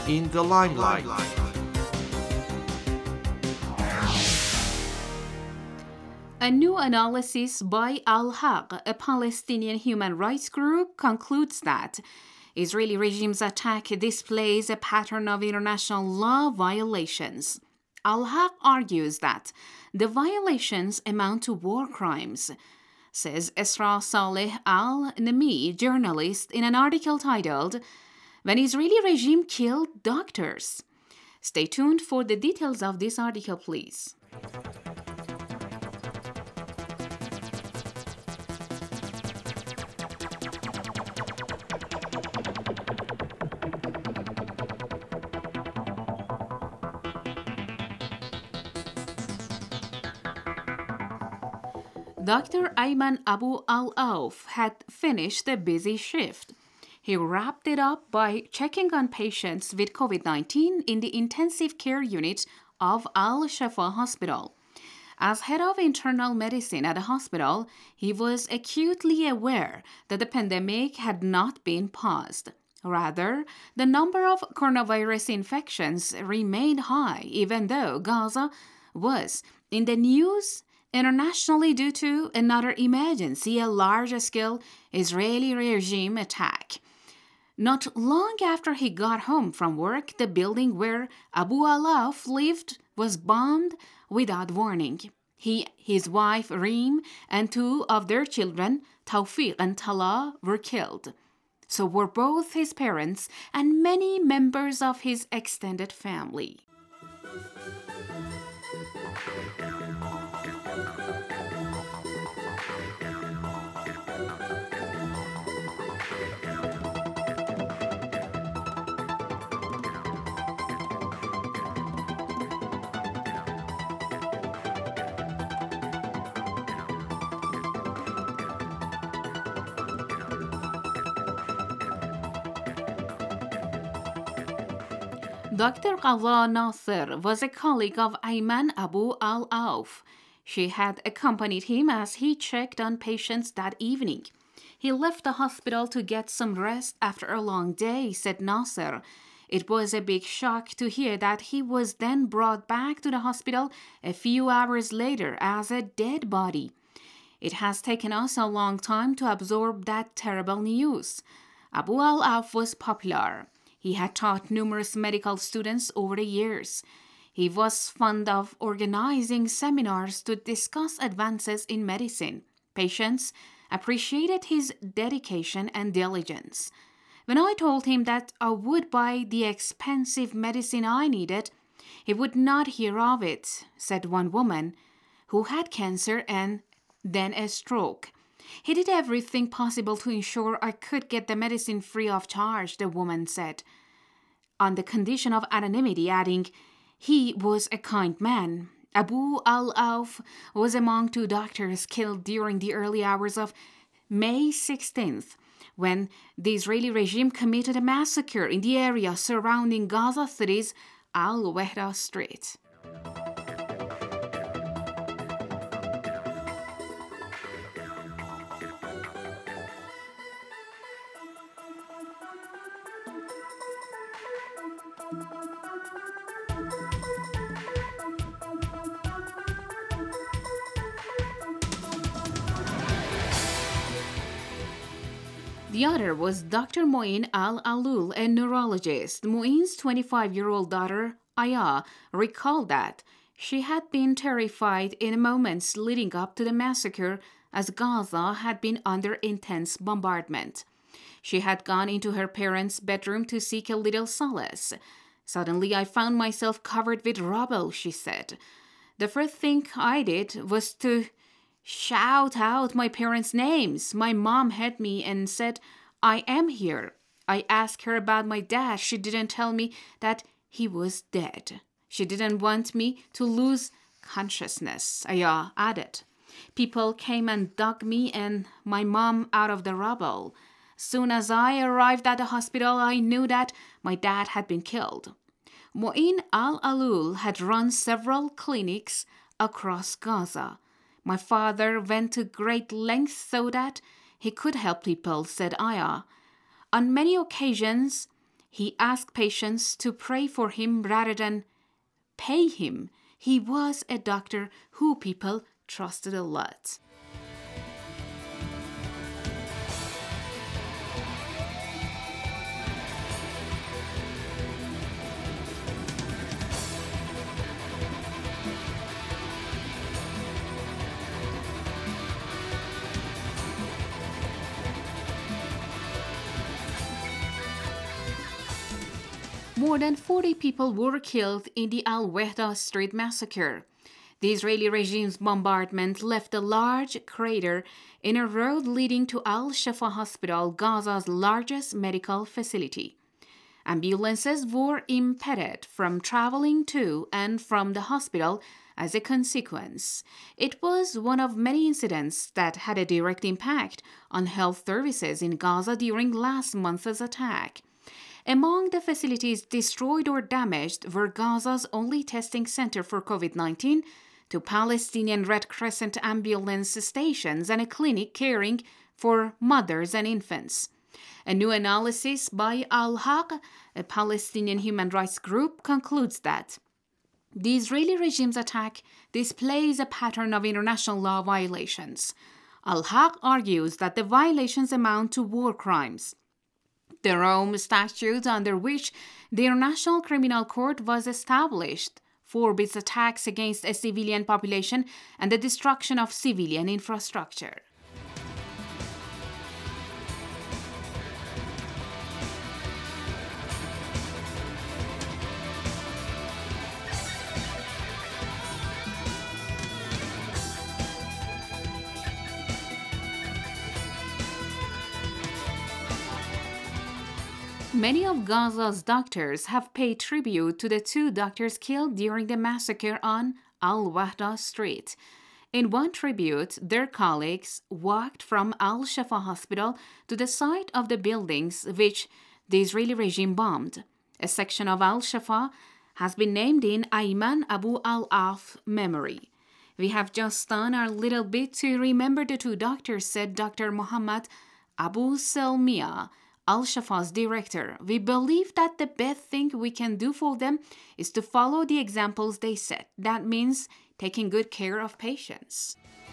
in the limelight. A new analysis by Al-Haq, a Palestinian human rights group, concludes that Israeli regime's attack displays a pattern of international law violations. Al-Haq argues that the violations amount to war crimes, says Esra Saleh Al-Nami, journalist, in an article titled "When Israeli Regime Killed Doctors." Stay tuned for the details of this article, please. Dr. Ayman Abu Al-Auf had finished a busy shift. He wrapped it up by checking on patients with COVID-19 in the intensive care unit of Al-Shafa Hospital. As head of internal medicine at the hospital, he was acutely aware that the pandemic had not been paused. Rather, the number of coronavirus infections remained high, even though Gaza was in the news internationally due to another emergency, a large-scale Israeli regime attack. Not long after he got home from work, the building where Abu Al-Auf lived was bombed without warning. He, his wife Reem, and two of their children, Tawfiq and Tala, were killed. So were both his parents and many members of his extended family. Dr. Qaza Nasser was a colleague of Ayman Abu Al-Auf. She had accompanied him as he checked on patients that evening. He left the hospital to get some rest after a long day, said Nasser. It was a big shock to hear that he was then brought back to the hospital a few hours later as a dead body. It has taken us a long time to absorb that terrible news. Abu Al-Auf was popular. He had taught numerous medical students over the years. He was fond of organizing seminars to discuss advances in medicine. Patients appreciated his dedication and diligence. When I told him that I would buy the expensive medicine I needed, he would not hear of it, said one woman who had cancer and then a stroke. He did everything possible to ensure I could get the medicine free of charge, the woman said, on the condition of anonymity, adding, he was a kind man. Abu Al-Auf was among two doctors killed during the early hours of May 16th, when the Israeli regime committed a massacre in the area surrounding Gaza City's Al-Wehda Street. The other was Dr. Moin Al-Alul, a neurologist. Moin's 25-year-old daughter, Aya, recalled that she had been terrified in the moments leading up to the massacre as Gaza had been under intense bombardment. She had gone into her parents' bedroom to seek a little solace. Suddenly, I found myself covered with rubble, she said. The first thing I did was to shout out my parents' names. My mom heard me and said, I am here. I asked her about my dad. She didn't tell me that he was dead. She didn't want me to lose consciousness, Aya added. People came and dug me and my mom out of the rubble. Soon as I arrived at the hospital, I knew that my dad had been killed. Moin Al-Alul had run several clinics across Gaza. My father went to great lengths so that he could help people, said Aya. On many occasions, He asked patients to pray for him rather than pay him. He was a doctor who people trusted a lot. More than 40 people were killed in the Al-Wahda Street massacre. The Israeli regime's bombardment left a large crater in a road leading to Al-Shifa Hospital, Gaza's largest medical facility. Ambulances were impeded from traveling to and from the hospital as a consequence. It was one of many incidents that had a direct impact on health services in Gaza during last month's attack. Among the facilities destroyed or damaged were Gaza's only testing center for COVID-19, two Palestinian Red Crescent ambulance stations, and a clinic caring for mothers and infants. A new analysis by Al-Haq, a Palestinian human rights group, concludes that the Israeli regime's attack displays a pattern of international law violations. Al-Haq argues that the violations amount to war crimes. The Rome Statute, under which the International Criminal Court was established, forbids attacks against a civilian population and the destruction of civilian infrastructure. Many of Gaza's doctors have paid tribute to the two doctors killed during the massacre on Al-Wahda Street. In one tribute, their colleagues walked from Al-Shifa Hospital to the site of the buildings which the Israeli regime bombed. A section of Al-Shifa has been named in Ayman Abu al-Auf memory. We have just done our little bit to remember the two doctors, said Dr. Muhammad Abu Selmiya, Al-Shifa's director. We believe that the best thing we can do for them is to follow the examples they set. That means taking good care of patients.